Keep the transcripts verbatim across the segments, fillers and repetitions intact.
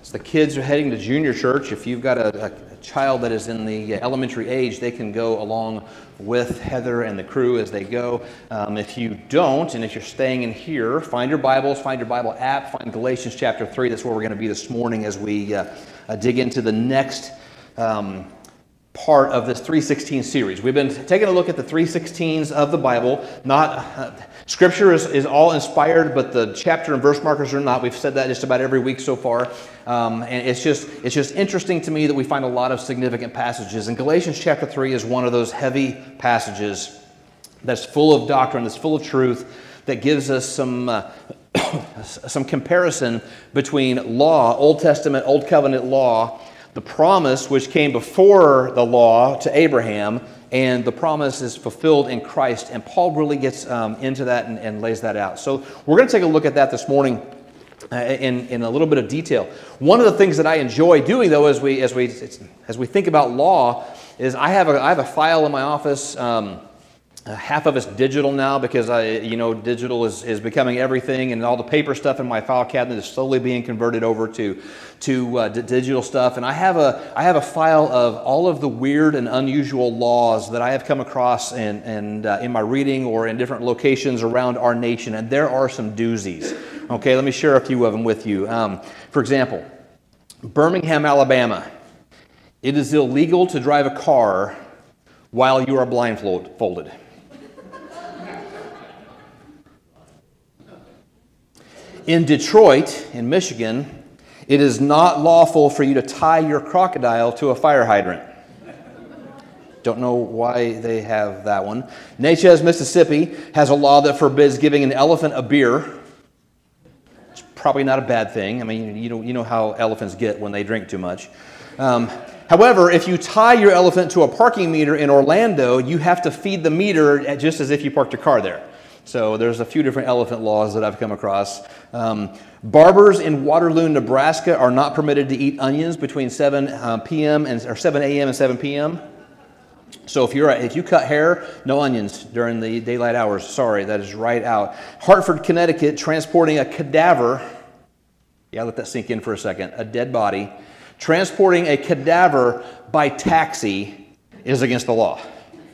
As the kids are heading to junior church, if you've got a, a child that is in the elementary age, they can go along with Heather and the crew as they go. Um, if you don't, and if you're staying in here, find your Bibles, find your Bible app, find Galatians chapter three. That's where we're going to be this morning as we uh, uh, dig into the next um, part of this three sixteen series. We've been taking a look at the three sixteens of the Bible. Not uh, Scripture is, is all inspired, but the chapter and verse markers are not. We've said that just about every week so far. Um, and it's just it's just interesting to me that we find a lot of significant passages. And Galatians chapter three is one of those heavy passages that's full of doctrine, that's full of truth, that gives us some uh, some comparison between law, Old Testament, Old Covenant law, the promise which came before the law to Abraham, and the promise is fulfilled in Christ. And Paul really gets um, into that and, and lays that out. So we're going to take a look at that this morning uh, in, in a little bit of detail. One of the things that I enjoy doing, though, as we as we as we think about law, is I have a I have a file in my office. Um, Uh, half of it's digital now because I, you know, digital is, is becoming everything, and all the paper stuff in my file cabinet is slowly being converted over to to uh, d- digital stuff. And I have a I have a file of all of the weird and unusual laws that I have come across in and uh, in my reading or in different locations around our nation. And there are some doozies. Okay, let me share a few of them with you. Um, for example, Birmingham, Alabama. It is illegal to drive a car while you are blindfolded. In Detroit, in Michigan, it is not lawful for you to tie your crocodile to a fire hydrant. Don't know why they have that one. Natchez, Mississippi has a law that forbids giving an elephant a beer. It's probably not a bad thing. I mean, you know, you know how elephants get when they drink too much. Um, however, if you tie your elephant to a parking meter in Orlando, you have to feed the meter just as if you parked your car there. So there's a few different elephant laws that I've come across. Um, barbers in Waterloo, Nebraska are not permitted to eat onions between seven p.m. and or seven a.m. and seven p.m. So if you're if you cut hair, no onions during the daylight hours. Sorry, that is right out. Hartford, Connecticut, transporting a cadaver. Yeah, let that sink in for a second. A dead body. Transporting a cadaver by taxi is against the law.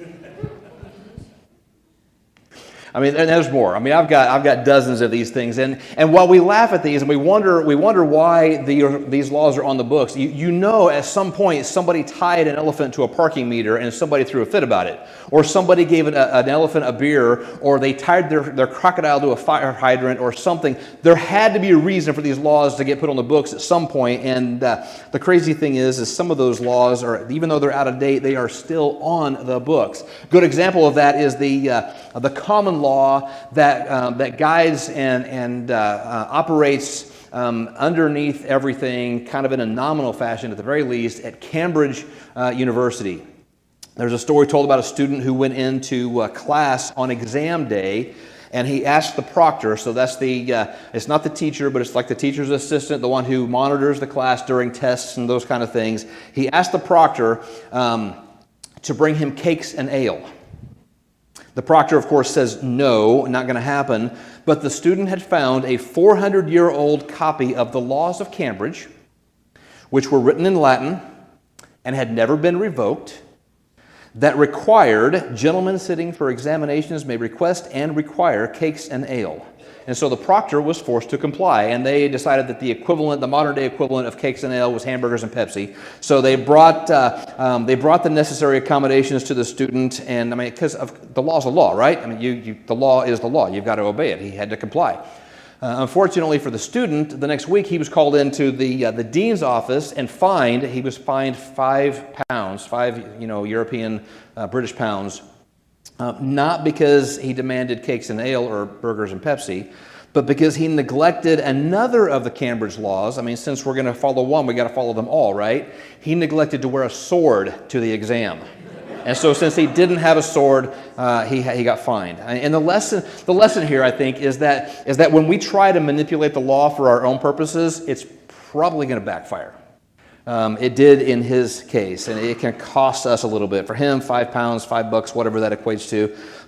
I mean, and there's more. I mean, I've got I've got dozens of these things, and and while we laugh at these and we wonder we wonder why the, these laws are on the books, you, you know at some point somebody tied an elephant to a parking meter and somebody threw a fit about it, or somebody gave an, a, an elephant a beer, or they tied their, their crocodile to a fire hydrant or something. There had to be a reason for these laws to get put on the books at some point, and uh, the crazy thing is, is some of those laws are, even though they're out of date, they are still on the books. Good example of that is the uh, the common law. Law that um, that guides and and uh, uh, operates um, underneath everything, kind of in a nominal fashion, at the very least, at Cambridge uh, University. There's a story told about a student who went into uh, class on exam day, and he asked the proctor. So that's the uh, it's not the teacher, but it's like the teacher's assistant, the one who monitors the class during tests and those kind of things. He asked the proctor um, to bring him cakes and ale. The proctor, of course, says no, not going to happen, but the student had found a four hundred year old copy of the Laws of Cambridge, which were written in Latin and had never been revoked, that required gentlemen sitting for examinations may request and require cakes and ale. And so the proctor was forced to comply, and they decided that the equivalent, the modern day equivalent of cakes and ale was hamburgers and Pepsi. So they brought uh, um, they brought the necessary accommodations to the student, and I mean, because of the law's a law, right? I mean, you, you the law is the law. You've got to obey it. He had to comply. Uh, unfortunately for the student, the next week he was called into the uh, the dean's office and fined. He was fined five pounds, five you know European uh, British pounds. Uh, not because he demanded cakes and ale or burgers and Pepsi, but because he neglected another of the Cambridge laws. I mean, since we're going to follow one, we got to follow them all, right? He neglected to wear a sword to the exam. And so since he didn't have a sword, uh, he he got fined. And the lesson the lesson here, I think, is that is that when we try to manipulate the law for our own purposes, it's probably going to backfire. Um, it did in his case, and it can cost us a little bit. For him, five pounds, five bucks, whatever that equates to.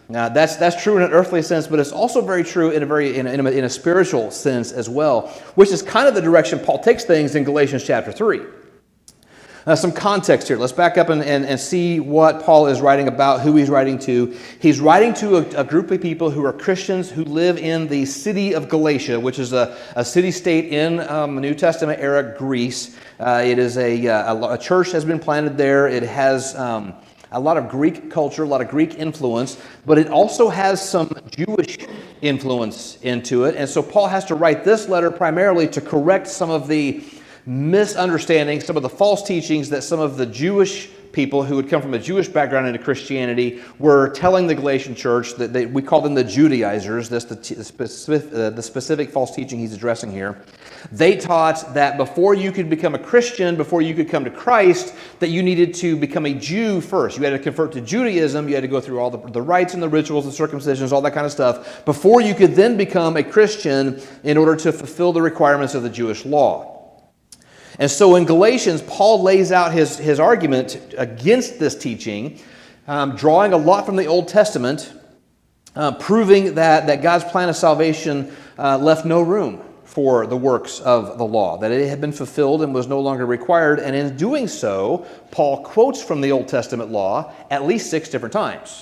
Now, that's that's true in an earthly sense, but it's also very true in a very in a, in a, in a spiritual sense as well, which is kind of the direction Paul takes things in Galatians chapter three. Now, some context here. Let's back up and, and, and see what Paul is writing about, who he's writing to. He's writing to a, a group of people who are Christians who live in the city of Galatia, which is a, a city-state in um, New Testament era Greece. Uh, it is a, a, a church has been planted there. It has Um, a lot of Greek culture, a lot of Greek influence, but it also has some Jewish influence into it. And so Paul has to write this letter primarily to correct some of the misunderstandings, some of the false teachings that some of the Jewish people who had come from a Jewish background into Christianity were telling the Galatian church. That they, we call them the Judaizers. That's the, the, specific, uh, the specific false teaching he's addressing here. They taught that before you could become a Christian, before you could come to Christ, that you needed to become a Jew first. You had to convert to Judaism. You had to go through all the, the rites and the rituals, the circumcisions, all that kind of stuff, before you could then become a Christian in order to fulfill the requirements of the Jewish law. And so in Galatians, Paul lays out his, his argument against this teaching, um, drawing a lot from the Old Testament, uh, proving that, that God's plan of salvation uh, left no room for the works of the law, that it had been fulfilled and was no longer required. And in doing so, Paul quotes from the Old Testament law at least six different times.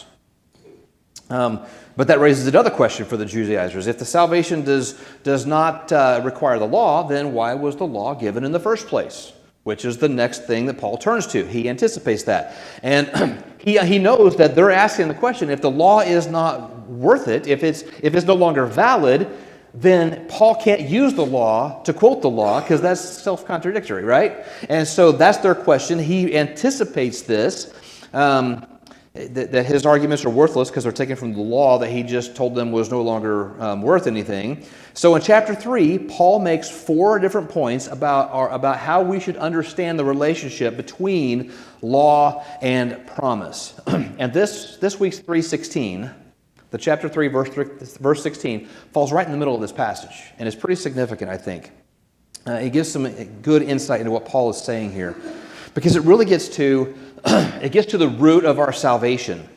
Um, but that raises another question for the Judaizers. If the salvation does, does not uh, require the law, then why was the law given in the first place? Which is the next thing that Paul turns to. He anticipates that. And he, he knows that they're asking the question, if the law is not worth it, if it's, if it's no longer valid, then Paul can't use the law to quote the law because that's self-contradictory, right? And so that's their question. He anticipates this, um, that, that his arguments are worthless because they're taken from the law that he just told them was no longer um, worth anything. So in chapter three, Paul makes four different points about, our, about how we should understand the relationship between law and promise. And this, this week's three sixteen, the chapter three, verse, verse sixteen, falls right in the middle of this passage, and it's pretty significant, I think. Uh, it gives some good insight into what Paul is saying here, because it really gets to it gets to the root of our salvation.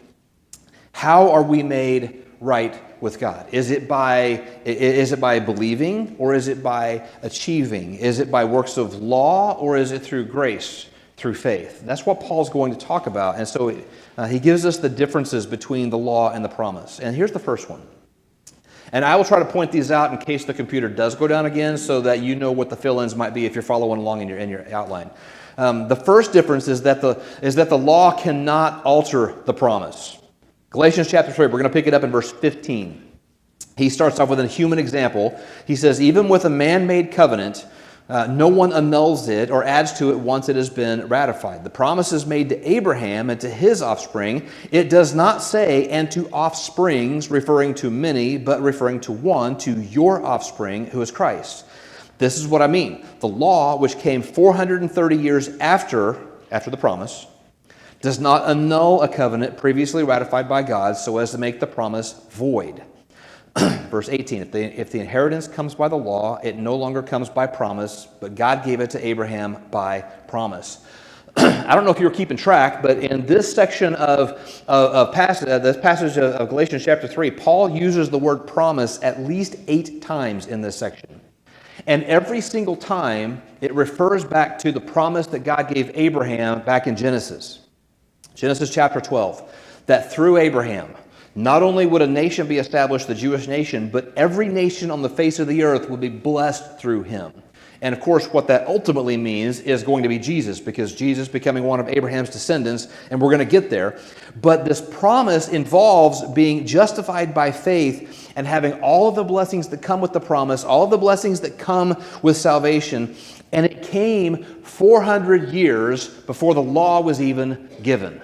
How are we made right with God? Is it by is it by believing, or is it by achieving? Is it by works of law, or is it through grace, through faith? That's what Paul's going to talk about, and so uh, he gives us the differences between the law and the promise. And here's the first one. And I will try to point these out in case the computer does go down again, so that you know what the fill-ins might be if you're following along in your in your outline. Um, the first difference is that the is that the law cannot alter the promise. Galatians chapter three, we're going to pick it up in verse fifteen. He starts off with a human example. He says, even with a man-made covenant, uh, no one annuls it or adds to it once it has been ratified. The promise is made to Abraham and to his offspring. It does not say, and to offsprings, referring to many, but referring to one, to your offspring, who is Christ. This is what I mean. The law, which came four hundred thirty years after, after the promise, does not annul a covenant previously ratified by God so as to make the promise void. Verse eighteen, if the, if the inheritance comes by the law, it no longer comes by promise, but God gave it to Abraham by promise. I don't know if you were keeping track, but in this section of, of, of passage, uh, this passage of, of Galatians chapter three, Paul uses the word promise at least eight times in this section. And every single time, it refers back to the promise that God gave Abraham back in Genesis. Genesis chapter twelve, that through Abraham, not only would a nation be established, the Jewish nation, but every nation on the face of the earth would be blessed through him. And of course, what that ultimately means is going to be Jesus, because Jesus becoming one of Abraham's descendants, and we're going to get there. But this promise involves being justified by faith and having all of the blessings that come with the promise, all of the blessings that come with salvation. And it came four hundred years before the law was even given.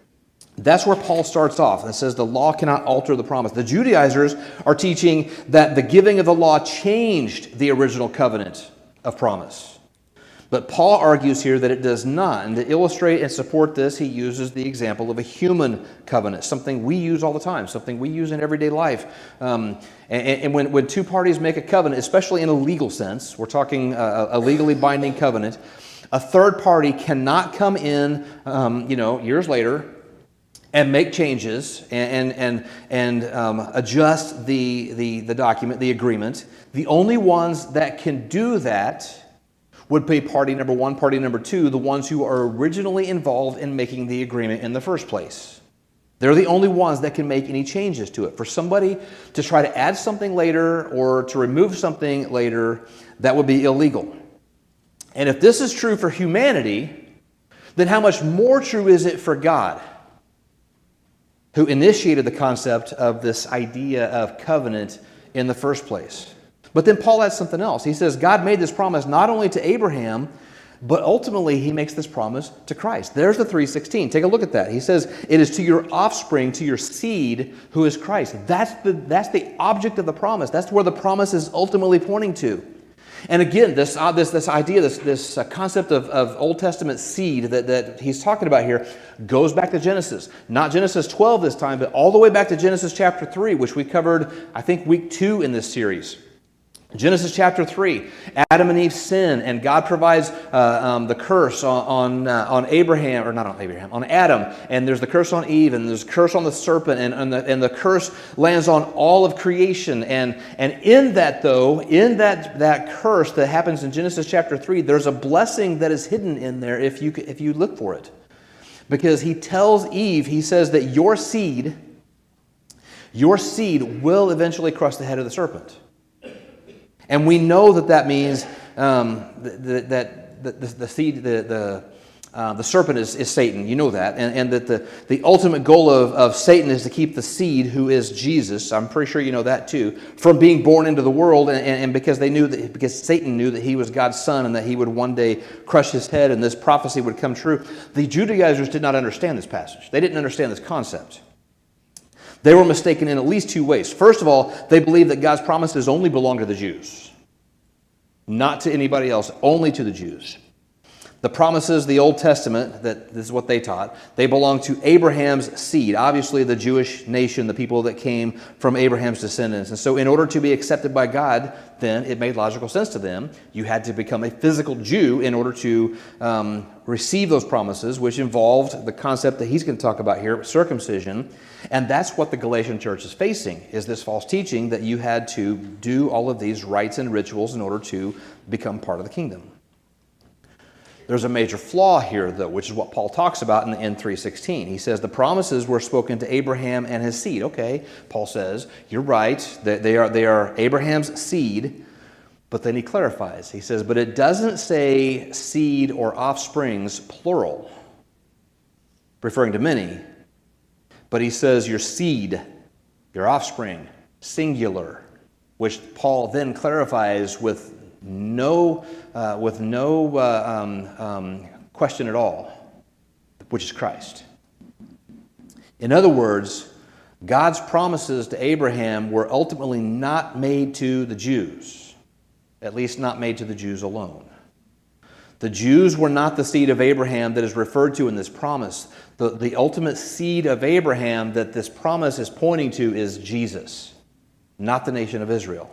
That's where Paul starts off and says the law cannot alter the promise. The Judaizers are teaching that the giving of the law changed the original covenant of promise. But Paul argues here that it does not. And to illustrate and support this, he uses the example of a human covenant, something we use all the time, something we use in everyday life. Um, and and when, when two parties make a covenant, especially in a legal sense, we're talking a, a legally binding covenant, a third party cannot come in, um, you know, years later, and make changes and and and, and um, adjust the, the the document, the agreement. The only ones that can do that would be party number one, party number two, the ones who are originally involved in making the agreement in the first place. They're the only ones that can make any changes to it. For somebody to try to add something later or to remove something later, that would be illegal. And if this is true for humanity, then how much more true is it for God, who initiated the concept of this idea of covenant in the first place? But then Paul adds something else. He says God made this promise not only to Abraham, but ultimately he makes this promise to Christ. There's the three sixteen. Take a look at that. He says it is to your offspring, to your seed, who is Christ. That's the, that's the object of the promise. That's where the promise is ultimately pointing to. And again, this uh, this this idea, this this uh, concept of, of Old Testament seed that, that he's talking about here goes back to Genesis. Not Genesis twelve this time, but all the way back to Genesis chapter three, which we covered, I think, week two in this series. Genesis chapter three, Adam and Eve sin, and God provides uh, um, the curse on on, uh, on Abraham, or not on Abraham, on Adam, and there's the curse on Eve, and there's a curse on the serpent, and, and, the, and the curse lands on all of creation. And, and in that, though, in that, that curse that happens in Genesis chapter three, there's a blessing that is hidden in there if you, if you look for it. Because he tells Eve, he says that your seed, your seed will eventually crush the head of the serpent. And we know that that means um, that, that the, the seed, the the, uh, the serpent is, is Satan. You know that, and, and that the, the ultimate goal of, of Satan is to keep the seed, who is Jesus. I'm pretty sure you know that too, from being born into the world, and, and because they knew that because Satan knew that he was God's son and that he would one day crush his head, and this prophecy would come true. The Judaizers did not understand this passage. They didn't understand this concept. They were mistaken in at least two ways. First of all, they believed that God's promises only belong to the Jews, not to anybody else, only to the Jews. The promises, the Old Testament, that this is what they taught, they belong to Abraham's seed, obviously the Jewish nation, the people that came from Abraham's descendants. And so in order to be accepted by God, then it made logical sense to them. You had to become a physical Jew in order to um, receive those promises, which involved the concept that he's going to talk about here, circumcision. And that's what the Galatian church is facing, is this false teaching that you had to do all of these rites and rituals in order to become part of the kingdom. There's a major flaw here, though, which is what Paul talks about in, in three sixteen. He says the promises were spoken to Abraham and his seed. Okay, Paul says, you're right, they, they, are, they are Abraham's seed, but then he clarifies. He says, but it doesn't say seed or offsprings, plural, referring to many, but he says your seed, your offspring, singular, which Paul then clarifies with no uh, with no uh, um, um, question at all, which is Christ. In other words, God's promises to Abraham were ultimately not made to the Jews, at least not made to the Jews alone. The Jews were not the seed of Abraham that is referred to in this promise. The, the ultimate seed of Abraham that this promise is pointing to is Jesus, not the nation of Israel.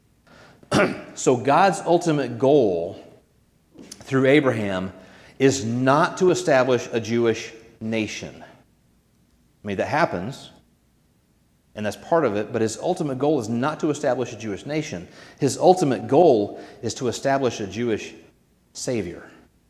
So God's ultimate goal through Abraham is not to establish a Jewish nation. I mean, that happens, and that's part of it, but his ultimate goal is not to establish a Jewish nation. His ultimate goal is to establish a Jewish Savior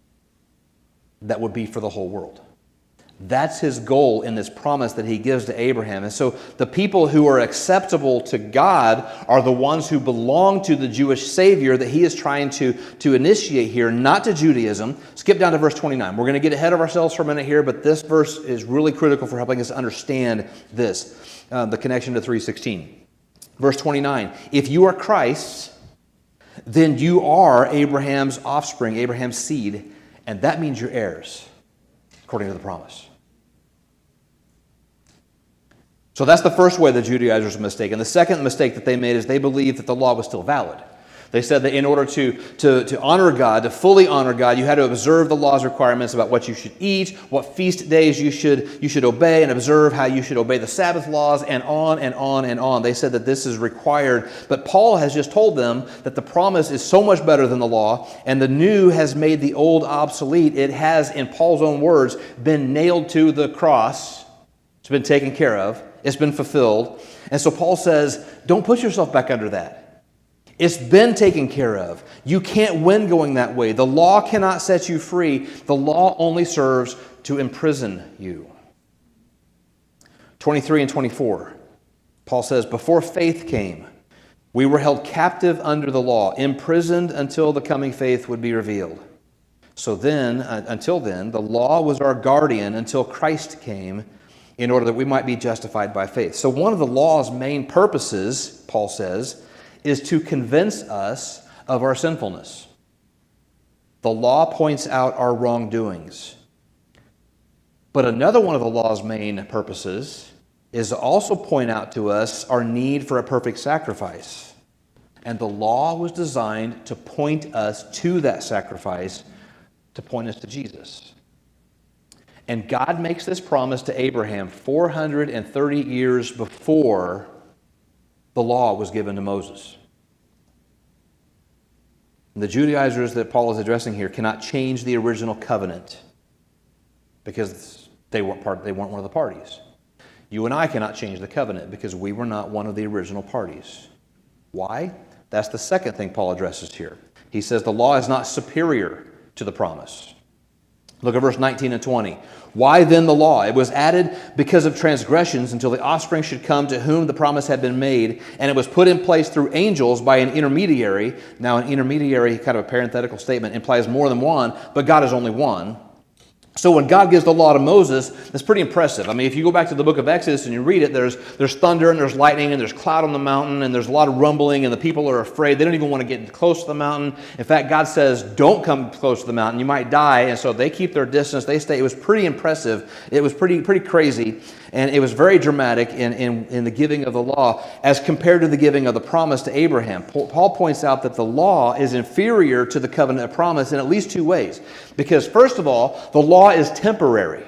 that would be for the whole world. That's his goal in this promise that he gives to Abraham. And so the people who are acceptable to God are the ones who belong to the Jewish Savior that he is trying to, to initiate here, not to Judaism. Skip down to verse twenty-nine. We're going to get ahead of ourselves for a minute here, but this verse is really critical for helping us understand this, uh, the connection to three sixteen. Verse twenty-nine, if you are Christ's, then you are Abraham's offspring, Abraham's seed, and that means you're heirs, according to the promise. So that's the first way the Judaizers were mistaken. The second mistake that they made is they believed that the law was still valid. They said that in order to, to, to honor God, to fully honor God, you had to observe the law's requirements about what you should eat, what feast days you should, you should obey, and observe how you should obey the Sabbath laws, and on and on and on. They said that this is required. But Paul has just told them that the promise is so much better than the law, and the new has made the old obsolete. It has, in Paul's own words, been nailed to the cross. It's been taken care of. It's been fulfilled. And so Paul says, don't put yourself back under that. It's been taken care of. You can't win going that way. The law cannot set you free. The law only serves to imprison you. twenty-three and twenty-four, Paul says, before faith came, we were held captive under the law, imprisoned until the coming faith would be revealed. So then, uh, until then, the law was our guardian until Christ came, in order that we might be justified by faith. So one of the law's main purposes, Paul says, is to convince us of our sinfulness. The law points out our wrongdoings. But another one of the law's main purposes is to also point out to us our need for a perfect sacrifice. And the law was designed to point us to that sacrifice, to point us to Jesus. And God makes this promise to Abraham four hundred thirty years before the law was given to Moses. And the Judaizers that Paul is addressing here cannot change the original covenant because they weren't part, they weren't one of the parties. You and I cannot change the covenant because we were not one of the original parties. Why? That's the second thing Paul addresses here. He says the law is not superior to the promise. Look at verse nineteen and twenty. Why then the law? It was added because of transgressions until the offspring should come to whom the promise had been made, and it was put in place through angels by an intermediary. Now an intermediary, kind of a parenthetical statement, implies more than one, but God is only one. So when God gives the law to Moses, that's pretty impressive. I mean, if you go back to the book of Exodus and you read it, there's there's thunder and there's lightning and there's cloud on the mountain and there's a lot of rumbling and the people are afraid. They don't even want to get close to the mountain. In fact, God says, don't come close to the mountain. You might die. And so they keep their distance. They stay. It was pretty impressive. It was pretty pretty crazy. And it was very dramatic in, in, in the giving of the law as compared to the giving of the promise to Abraham. Paul points out that the law is inferior to the covenant of promise in at least two ways. Because first of all, the law is temporary.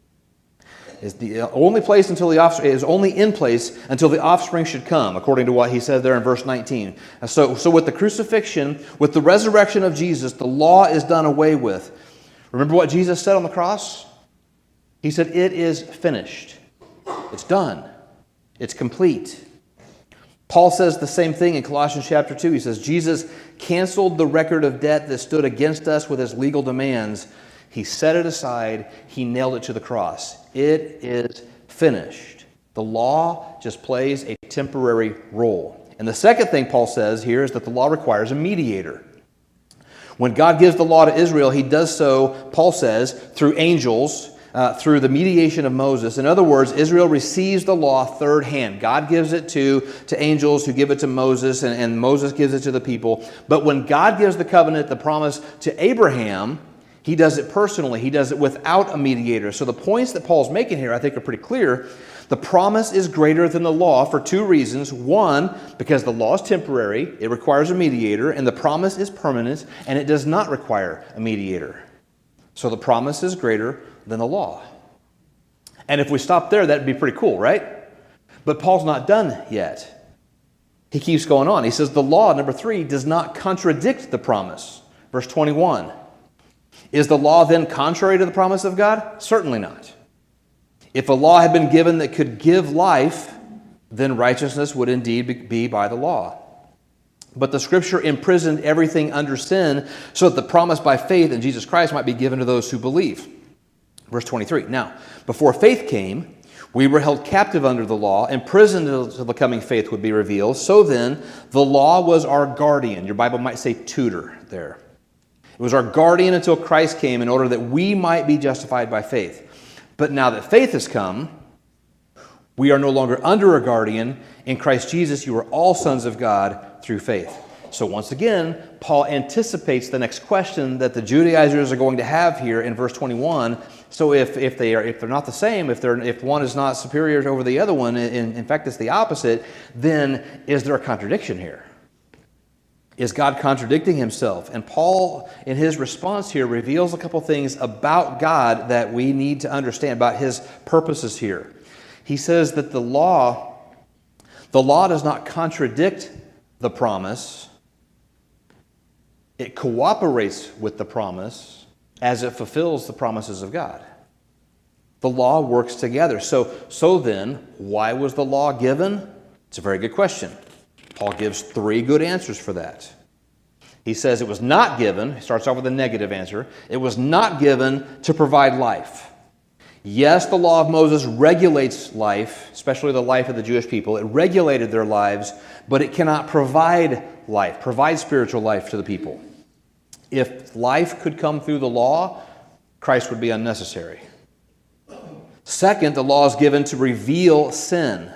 It's the only place until the offspring is only in place until the offspring should come, according to what he said there in verse nineteen. So, so with the crucifixion, with the resurrection of Jesus, the law is done away with. Remember what Jesus said on the cross? He said, "It is finished." It's done. It's complete. Paul says the same thing in Colossians chapter two. He says, Jesus canceled the record of debt that stood against us with his legal demands. He set it aside. He nailed it to the cross. It is finished. The law just plays a temporary role. And the second thing Paul says here is that the law requires a mediator. When God gives the law to Israel, he does so, Paul says, through angels, Uh, through the mediation of Moses. In other words, Israel receives the law third hand. God gives it to, to angels who give it to Moses, and, and Moses gives it to the people. But when God gives the covenant, the promise to Abraham, he does it personally. He does it without a mediator. So the points that Paul's making here, I think, are pretty clear. The promise is greater than the law for two reasons. One, because the law is temporary, it requires a mediator, and the promise is permanent, and it does not require a mediator. So the promise is greater than the law. And if we stop there, that'd be pretty cool, right? But Paul's not done yet. He keeps going on. He says the law, number three, does not contradict the promise. Verse twenty-one. Is the law then contrary to the promise of God? Certainly not. If a law had been given that could give life, then righteousness would indeed be by the law. But the Scripture imprisoned everything under sin so that the promise by faith in Jesus Christ might be given to those who believe. Verse twenty-three. Now, before faith came, we were held captive under the law, imprisoned until the coming faith would be revealed. So then, the law was our guardian. Your Bible might say tutor there. It was our guardian until Christ came in order that we might be justified by faith. But now that faith has come, we are no longer under a guardian. In Christ Jesus, you are all sons of God through faith. So once again, Paul anticipates the next question that the Judaizers are going to have here in verse twenty-one. So if, if they are if they're not the same, if they're if one is not superior over the other one, in, in fact it's the opposite, then is there a contradiction here? Is God contradicting himself? And Paul, in his response here, reveals a couple things about God that we need to understand about his purposes here. He says that the law, the law does not contradict the promise. It cooperates with the promise as it fulfills the promises of God. The law works together. So, so then, why was the law given? It's a very good question. Paul gives three good answers for that. He says it was not given, he starts off with a negative answer, it was not given to provide life. Yes, the law of Moses regulates life, especially the life of the Jewish people. It regulated their lives, but it cannot provide life, provide spiritual life to the people. If life could come through the law, Christ would be unnecessary. Second, the law is given to reveal sin.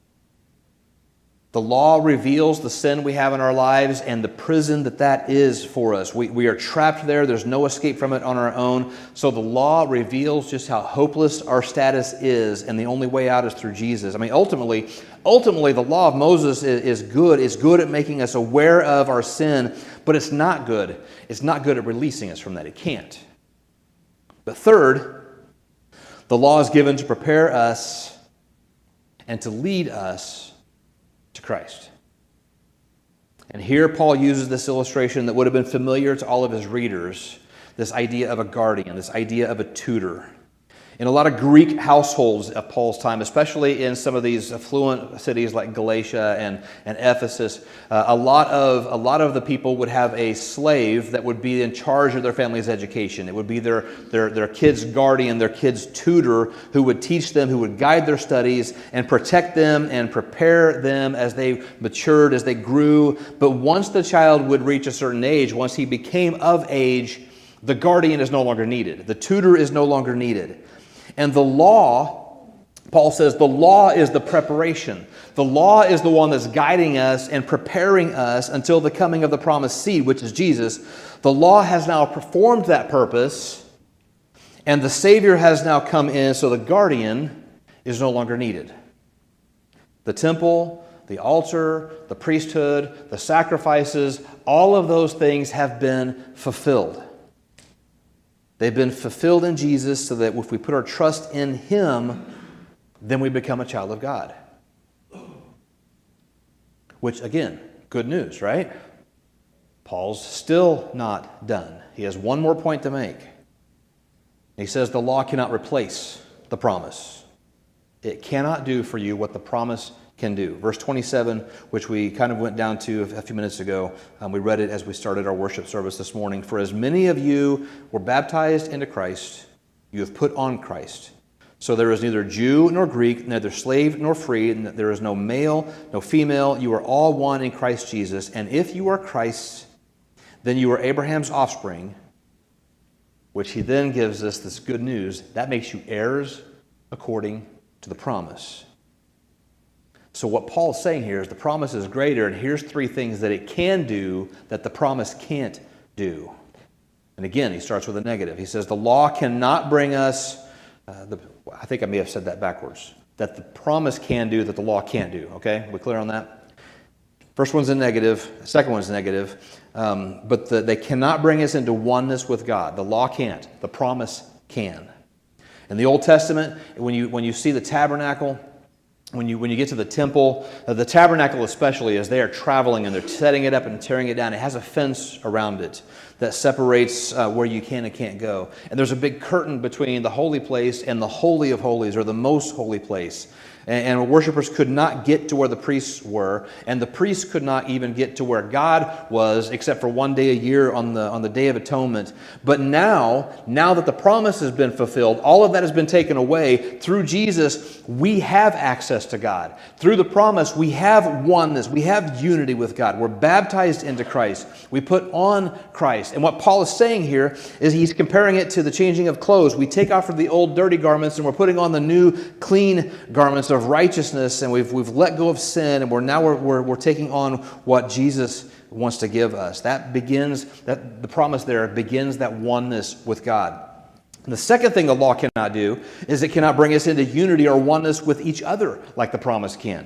The law reveals the sin we have in our lives and the prison that that is for us. We, we are trapped there. There's no escape from it on our own. So the law reveals just how hopeless our status is, and the only way out is through Jesus. I mean, ultimately, ultimately, the law of Moses is, is good. It's good at making us aware of our sin, but it's not good. It's not good at releasing us from that. It can't. But third, the law is given to prepare us and to lead us to Christ. And here Paul uses this illustration that would have been familiar to all of his readers, this idea of a guardian, this idea of a tutor. In a lot of Greek households of Paul's time, especially in some of these affluent cities like Galatia and, and Ephesus, uh, a lot of a lot of the people would have a slave that would be in charge of their family's education. It would be their, their, their kid's guardian, their kid's tutor, who would teach them, who would guide their studies and protect them and prepare them as they matured, as they grew. But once the child would reach a certain age, once he became of age, the guardian is no longer needed. The tutor is no longer needed. And the law, Paul says, the law is the preparation. The law is the one that's guiding us and preparing us until the coming of the promised seed, which is Jesus. The law has now performed that purpose, and the Savior has now come in, so the guardian is no longer needed. The temple, the altar, the priesthood, the sacrifices, all of those things have been fulfilled. They've been fulfilled in Jesus so that if we put our trust in Him, then we become a child of God. Which, again, good news, right? Paul's still not done. He has one more point to make. He says the law cannot replace the promise. It cannot do for you what the promise can do. Verse twenty-seven, which we kind of went down to a few minutes ago, um, we read it as we started our worship service this morning. For as many of you were baptized into Christ, you have put on Christ. So there is neither Jew nor Greek, neither slave nor free, and there is no male, no female. You are all one in Christ Jesus. And if you are Christ's, then you are Abraham's offspring, which he then gives us this good news. That makes you heirs according to the promise. So what Paul's saying here is the promise is greater, and here's three things that it can do that the promise can't do. And again, he starts with a negative. He says the law cannot bring us, uh, the, I think I may have said that backwards, that the promise can do that the law can't do. Okay, we clear on that? First one's a negative, the second one's negative, um, but the, they cannot bring us into oneness with God. The law can't, the promise can. In the Old Testament, when you when you see the tabernacle, When you when you get to the temple, uh, the tabernacle especially, as they are traveling and they're setting it up and tearing it down, it has a fence around it that separates uh, where you can and can't go. And there's a big curtain between the holy place and the Holy of Holies, or the most holy place. And, and worshipers could not get to where the priests were, and the priests could not even get to where God was, except for one day a year on the on the Day of Atonement. But now, now that the promise has been fulfilled, all of that has been taken away. Through Jesus, we have access to God. Through the promise, we have oneness. We have unity with God. We're baptized into Christ. We put on Christ. And what Paul is saying here is he's comparing it to the changing of clothes. We take off the old dirty garments and we're putting on the new clean garments of righteousness, and we've we've let go of sin, and we're now we're, we're we're taking on what Jesus wants to give us. That begins that the promise there begins that oneness with God. And the second thing the law cannot do is it cannot bring us into unity or oneness with each other like the promise can.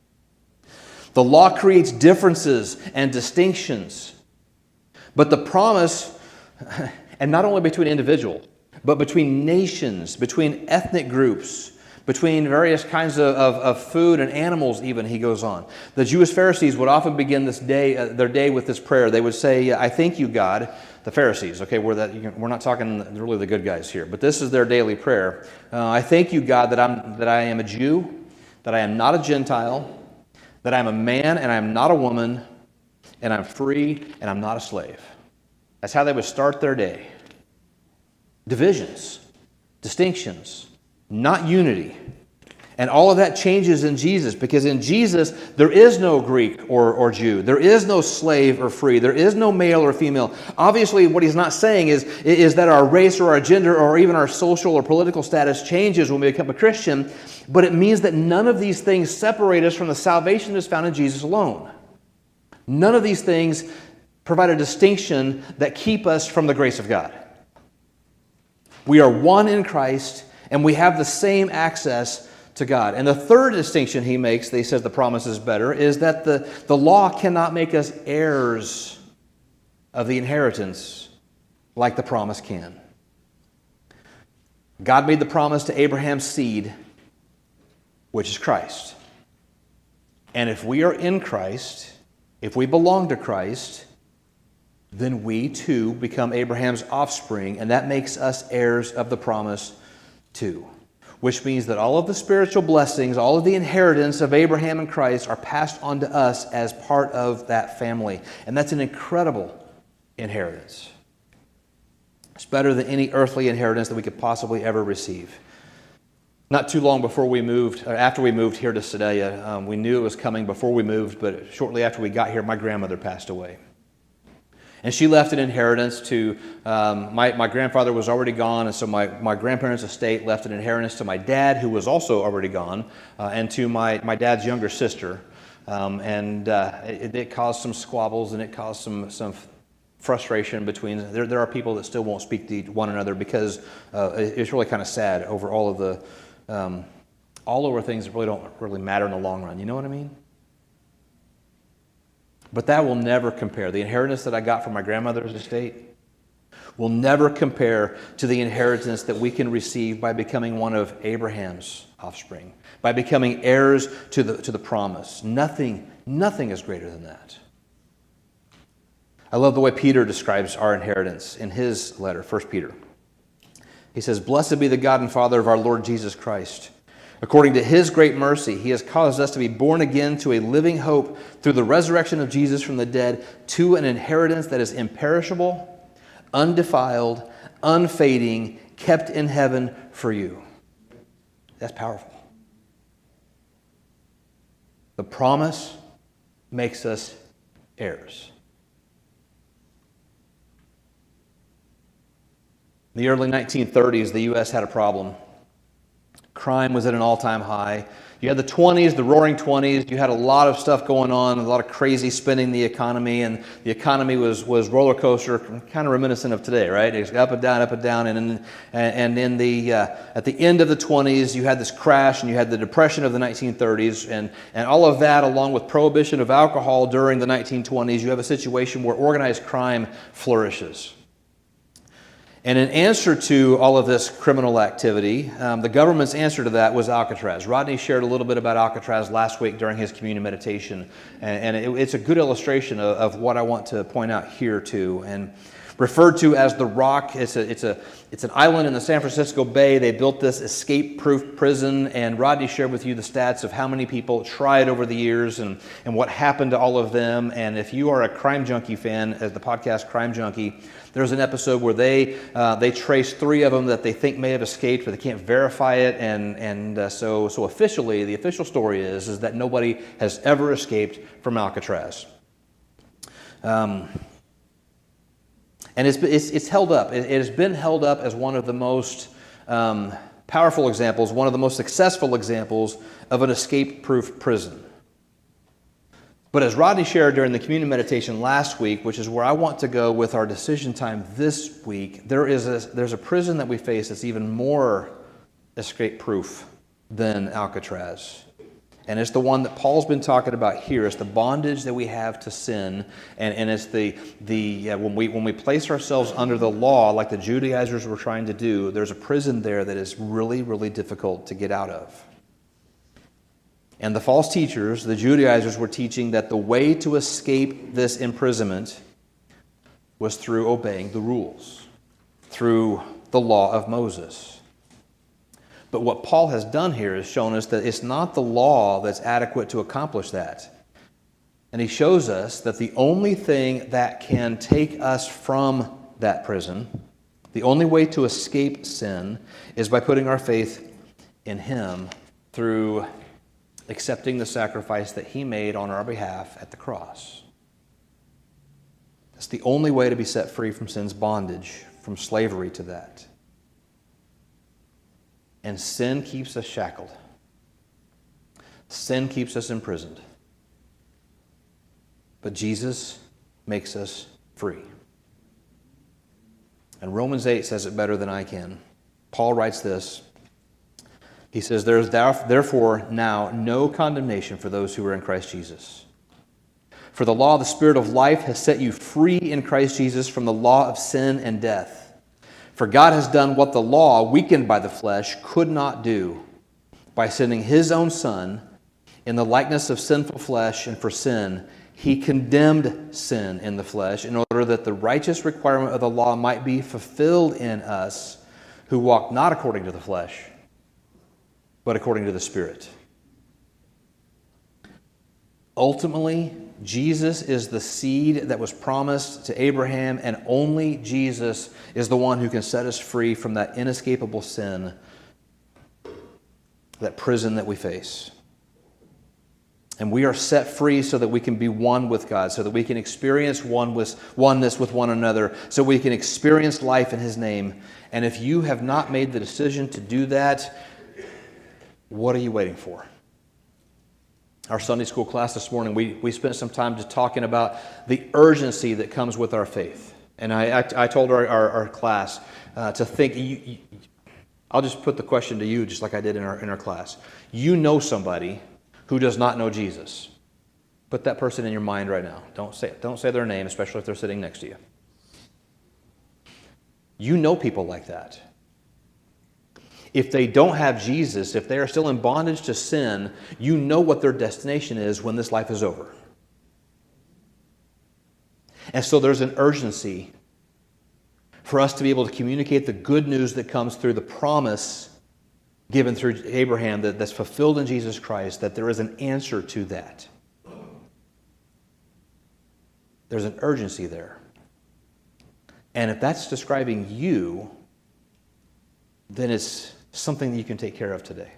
The law creates differences and distinctions, but the promise, and not only between individuals, but between nations, between ethnic groups, between various kinds of, of, of food and animals even, he goes on. The Jewish Pharisees would often begin this day, uh, their day with this prayer. They would say, I thank you, God, the Pharisees. Okay, we're that you can, we're not talking really the good guys here, but this is their daily prayer. Uh, I thank you, God, that I'm that I am a Jew, that I am not a Gentile, that I'm a man and I am not a woman, and I'm free and I'm not a slave. That's how they would start their day. Divisions, distinctions, not unity. And all of that changes in Jesus, because in Jesus, there is no Greek or, or Jew. There is no slave or free. There is no male or female. Obviously, what he's not saying is, is that our race or our gender or even our social or political status changes when we become a Christian, but it means that none of these things separate us from the salvation that is found in Jesus alone. None of these things provide a distinction that keep us from the grace of God. We are one in Christ, and we have the same access to God. And the third distinction he makes, he says the promise is better, is that the, the law cannot make us heirs of the inheritance like the promise can. God made the promise to Abraham's seed, which is Christ. And if we are in Christ, if we belong to Christ, then we too become Abraham's offspring, and that makes us heirs of the promise too. Which means that all of the spiritual blessings, all of the inheritance of Abraham and Christ are passed on to us as part of that family. And that's an incredible inheritance. It's better than any earthly inheritance that we could possibly ever receive. Not too long before we moved, or after we moved here to Sedalia, um, we knew it was coming before we moved, but shortly after we got here, my grandmother passed away. And she left an inheritance to, um, my, my grandfather was already gone, and so my, my grandparents' estate left an inheritance to my dad, who was also already gone, uh, and to my, my dad's younger sister. Um, and uh, it, it caused some squabbles, and it caused some, some frustration between, there, there are people that still won't speak to one another because uh, it's really kind of sad over all of the, um, all over things that really don't really matter in the long run. You know what I mean? But that will never compare. The inheritance that I got from my grandmother's estate will never compare to the inheritance that we can receive by becoming one of Abraham's offspring, by becoming heirs to the, to the promise. Nothing, nothing is greater than that. I love the way Peter describes our inheritance in his letter, First Peter. He says, "Blessed be the God and Father of our Lord Jesus Christ. According to His great mercy, He has caused us to be born again to a living hope through the resurrection of Jesus from the dead, to an inheritance that is imperishable, undefiled, unfading, kept in heaven for you." That's powerful. The promise makes us heirs. In the early nineteen thirties, the U S had a problem. Crime was at an all-time high. You had the twenties, the roaring twenties. You had a lot of stuff going on, a lot of crazy spending in the economy, and the economy was was roller coaster, kind of reminiscent of today, right? It's up and down, up and down, and in, and in the uh, at the end of the twenties, you had this crash, and you had the depression of the nineteen thirties, and and all of that, along with prohibition of alcohol during the nineteen twenties. You have a situation where organized crime flourishes. And in answer to all of this criminal activity, um, the government's answer to that was Alcatraz. Rodney shared a little bit about Alcatraz last week during his communion meditation, and, and it, it's a good illustration of, of what I want to point out here too. And referred to as the Rock, it's a it's a it's an island in the San Francisco Bay. They built this escape-proof prison, and Rodney shared with you the stats of how many people tried over the years and and what happened to all of them. And if you are a Crime Junkie fan, as the podcast Crime Junkie, there's an episode where they uh, they trace three of them that they think may have escaped, but they can't verify it. And and uh, so so officially, the official story is is that nobody has ever escaped from Alcatraz. Um, and it's, it's it's held up. It, it has been held up as one of the most um, powerful examples, one of the most successful examples of an escape-proof prison. But as Rodney shared during the communion meditation last week, which is where I want to go with our decision time this week, there is a, there's a prison that we face that's even more escape-proof than Alcatraz. And it's the one that Paul's been talking about here. It's the bondage that we have to sin, and, and it's the the uh, when we when we place ourselves under the law, like the Judaizers were trying to do. There's a prison there that is really, really difficult to get out of. And the false teachers, the Judaizers, were teaching that the way to escape this imprisonment was through obeying the rules, through the law of Moses. But what Paul has done here is shown us that it's not the law that's adequate to accomplish that. And he shows us that the only thing that can take us from that prison, the only way to escape sin, is by putting our faith in him through accepting the sacrifice that he made on our behalf at the cross. It's the only way to be set free from sin's bondage, from slavery to that. And sin keeps us shackled. Sin keeps us imprisoned. But Jesus makes us free. And Romans eight says it better than I can. Paul writes this. He says, "There is therefore now no condemnation for those who are in Christ Jesus. For the law of the Spirit of life has set you free in Christ Jesus from the law of sin and death. For God has done what the law, weakened by the flesh, could not do, by sending his own Son in the likeness of sinful flesh, and for sin he condemned sin in the flesh, in order that the righteous requirement of the law might be fulfilled in us, who walk not according to the flesh, but according to the Spirit." Ultimately, Jesus is the seed that was promised to Abraham, and only Jesus is the one who can set us free from that inescapable sin, that prison that we face. And we are set free so that we can be one with God, so that we can experience one with, oneness with one another, so we can experience life in his name. And if you have not made the decision to do that, what are you waiting for? Our Sunday school class this morning, we, we spent some time just talking about the urgency that comes with our faith. And I, I, I told our, our, our class uh, to think, you, you, I'll just put the question to you just like I did in our, in our class. You know somebody who does not know Jesus. Put that person in your mind right now. Don't say, don't say their name, especially if they're sitting next to you. You know people like that. If they don't have Jesus, if they are still in bondage to sin, you know what their destination is when this life is over. And so there's an urgency for us to be able to communicate the good news that comes through the promise given through Abraham that, that's fulfilled in Jesus Christ, that there is an answer to that. There's an urgency there. And if that's describing you, then it's something that you can take care of today.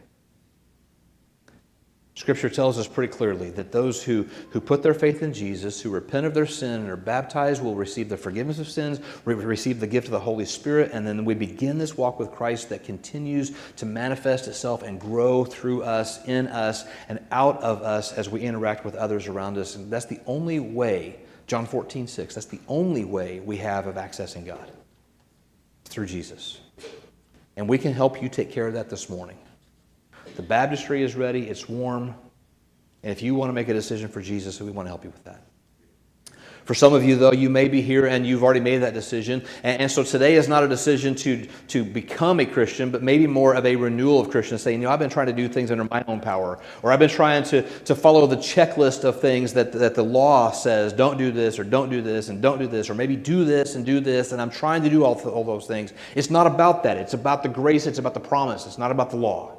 Scripture tells us pretty clearly that those who, who put their faith in Jesus, who repent of their sin and are baptized, will receive the forgiveness of sins, receive the gift of the Holy Spirit, and then we begin this walk with Christ that continues to manifest itself and grow through us, in us, and out of us as we interact with others around us. And that's the only way, John fourteen six, that's the only way we have of accessing God, through Jesus. And we can help you take care of that this morning. The baptistry is ready, it's warm, and if you want to make a decision for Jesus, we want to help you with that. For some of you, though, you may be here and you've already made that decision, and, and so today is not a decision to, to become a Christian, but maybe more of a renewal of Christians, saying, you know, I've been trying to do things under my own power, or I've been trying to, to follow the checklist of things that, that the law says, don't do this, or don't do this, and don't do this, or maybe do this and do this, and I'm trying to do all, all those things. It's not about that. It's about the grace, it's about the promise, it's not about the law.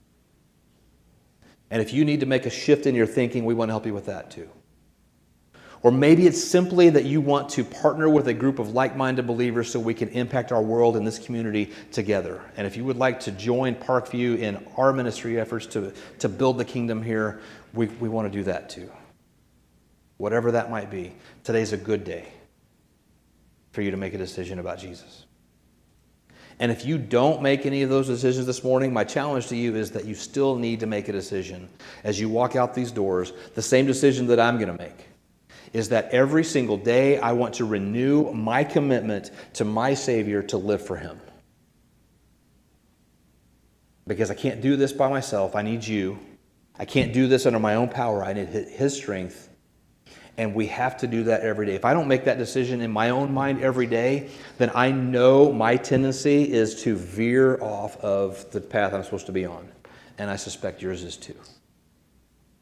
And if you need to make a shift in your thinking, we want to help you with that too. Or maybe it's simply that you want to partner with a group of like-minded believers so we can impact our world and this community together. And if you would like to join Parkview in our ministry efforts to, to build the kingdom here, we, we want to do that too. Whatever that might be, today's a good day for you to make a decision about Jesus. And if you don't make any of those decisions this morning, my challenge to you is that you still need to make a decision as you walk out these doors. The same decision that I'm going to make is that every single day I want to renew my commitment to my Savior to live for Him. Because I can't do this by myself. I need you. I can't do this under my own power. I need His strength. And we have to do that every day. If I don't make that decision in my own mind every day, then I know my tendency is to veer off of the path I'm supposed to be on. And I suspect yours is too.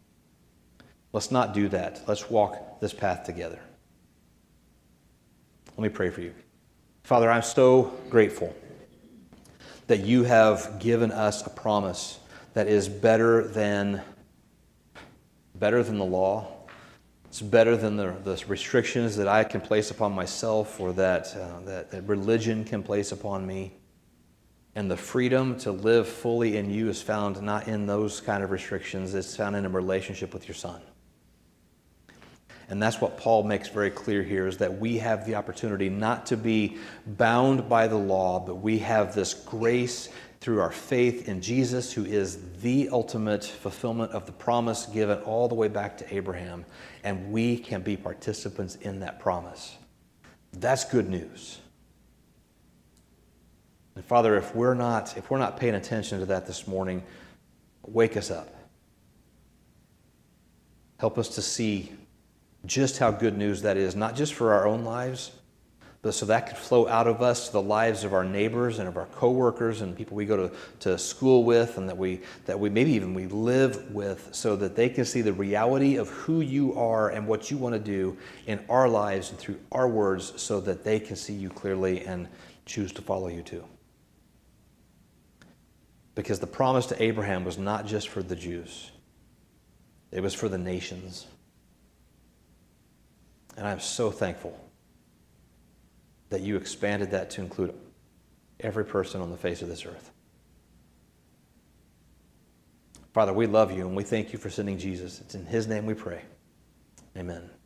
Let's not do that. Let's walk this path together. Let me pray for you. Father, I'm so grateful that you have given us a promise that is better than, better than the law. It's better than the, the restrictions that I can place upon myself or that, uh, that, that religion can place upon me. And the freedom to live fully in you is found not in those kind of restrictions. It's found in a relationship with your Son. And that's what Paul makes very clear here, is that we have the opportunity not to be bound by the law, but we have this grace through our faith in Jesus, who is the ultimate fulfillment of the promise given all the way back to Abraham. And we can be participants in that promise. That's good news. And Father, if we're not, if we're not paying attention to that this morning, wake us up. Help us to see just how good news that is, not just for our own lives, but so that could flow out of us to the lives of our neighbors and of our coworkers and people we go to, to school with, and that we that we maybe even we live with, so that they can see the reality of who you are and what you want to do in our lives and through our words, so that they can see you clearly and choose to follow you too. Because the promise to Abraham was not just for the Jews. It was for the nations. And I'm so thankful that you expanded that to include every person on the face of this earth. Father, we love you and we thank you for sending Jesus. It's in his name we pray. Amen.